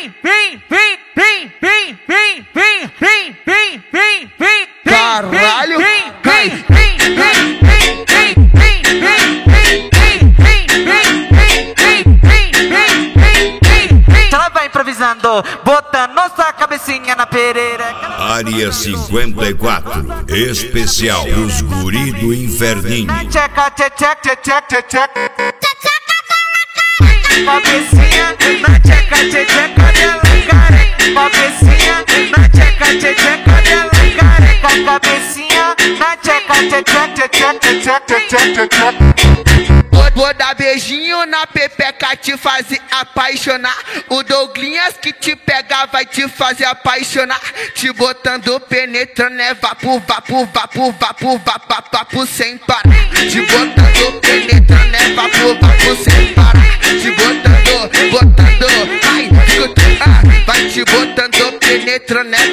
Caralho, ela vai improvisando, botando nossa cabecinha na pereira. Área 54, especial dos guri do inferninho. Tcheca, tcheca, tcheca, tcheca. Cabecinha na tcheca, tcheca dela, cara. Cabecinha na tcheca, tcheca dela, cara. Cabecinha na tcheca, tcheca, tcheca, tcheca, tcheca. vou dar beijinho na pepeca, te fazer apaixonar. O Douglinhas que te pega vai te fazer apaixonar. Te botando penetrando, é vapo, vapo, vapo, vapo, vapo, vapo sem parar. Te botando penetrando, é vapo, vapo sem parar. Te botando, botando, ai, vai te botando penetrando, é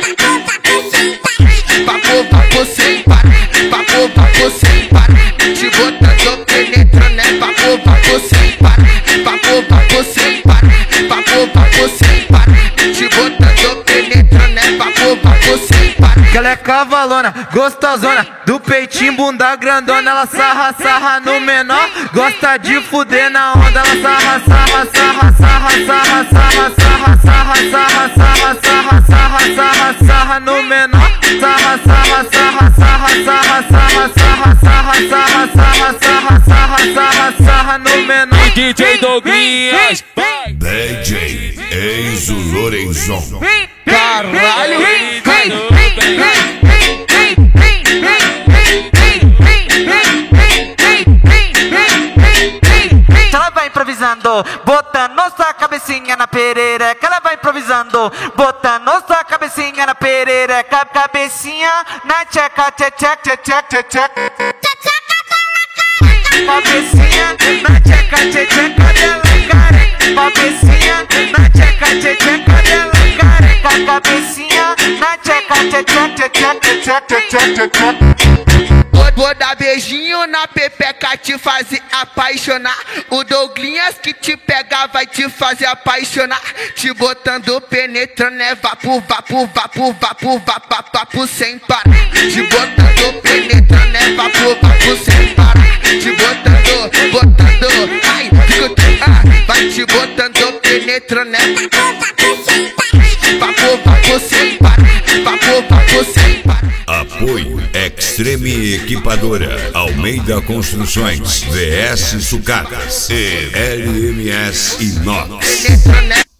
vapo, vapo sem parar. Vapo, vapo sem parar. Te botando penetrando, é vapo, vapo sem parar. Vapo, vapo sem parar. Vapo, vapo sem parar. Te botando penetrando, é vapo, vapo sem parar. Que ela é cavalona, gostosona, do peitinho, bunda grandona. Ela sarra, sarra no menor, gosta de fuder na onda. Ela sarra, sarra, sarra, sarra, sarra, sarra, sarra, sarra, sarra, sarra, sarra, sarra, sarra, sarra no menor. Sarra, sarra, sarra, sarra, sarra, sarra, sarra, sarra, sarra, sarra, sarra, sarra, sarra, sarra no menor. DJ Douglinhas, DJ Enzo Lorenzon. Caralho, ela vai improvisando, botando nossa cabecinha na perereca. Ela vai improvisando, botando nossa cabecinha na perereca. Cabecinha na tcheca, tcheca, tcheca, tcheca. Cabecinha na tcheca, tcheca dela, cara. Cabecinha na tcheca, tcheca dela, cara. Cabecinha na tcheca, tcheca, tcheca, tcheca, tcheca. vou dar beijinho na pepeca, te fazer apaixonar. O Douglinhas que te pega vai te fazer apaixonar. Te botando penetrando, é vapo, vapo, vapo, vapo, vapo, vapo sem parar. Te botando penetrando, é vapo, vapo sem parar. Te botando, botando, ai, vai te botando penetrando, é vapo, vapo sem parar. Vapo, vapo sem parar. Apoio Extreme Equipadora, Almeida Construções, VS Sucatas e LMS Inox.